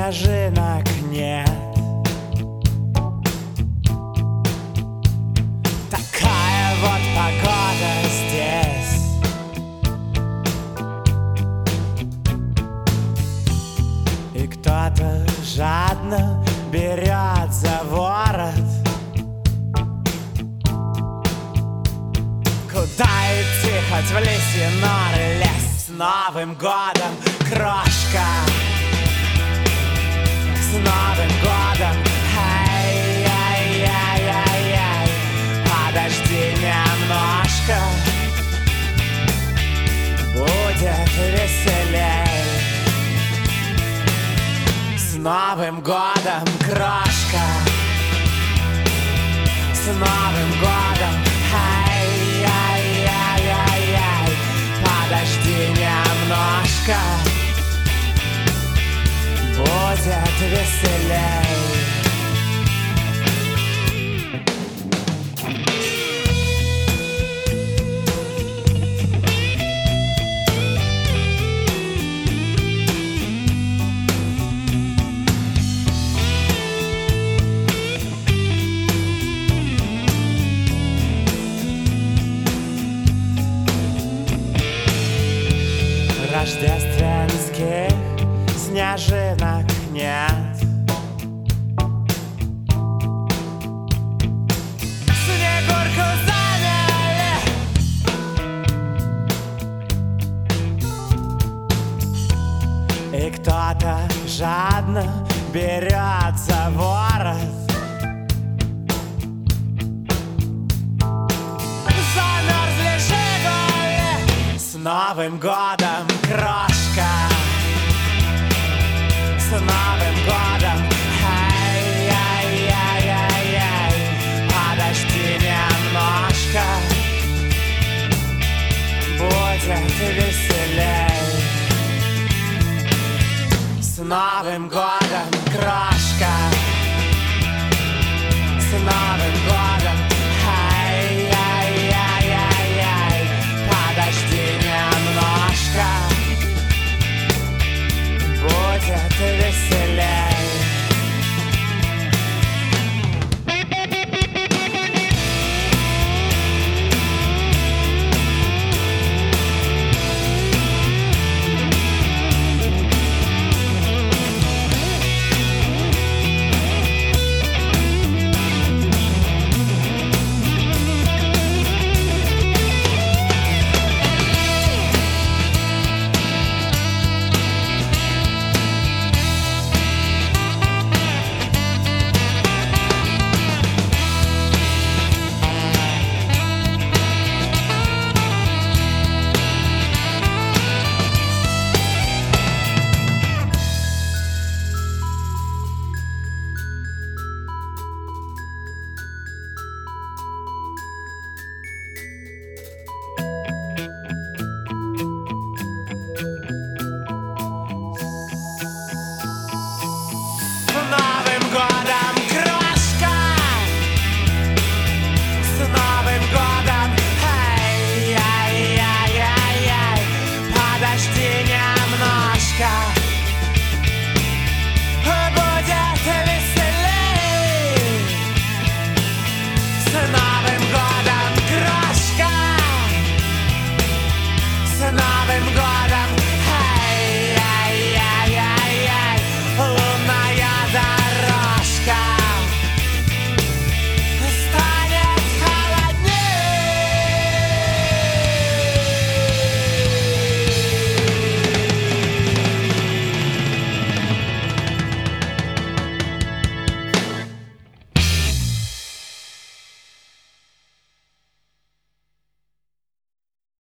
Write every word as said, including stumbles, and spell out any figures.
снежинок нет. Такая вот погода здесь. И кто-то жадно берет за ворот. Куда идти, хоть в лисьи норы лезть? С Новым годом, крошка! С Новым годом! Ай-яй-яй-яй-яй! Подожди немножко, будет веселей. С Новым годом, крошка! С Новым годом! Ай-яй-яй-яй-яй! Подожди немножко, будет веселей. Рождественских снежинок нет. Снегурку заняли. И кто-то жадно берет за ворот. Замерзли «Жигули». С Новым годом, крошка! С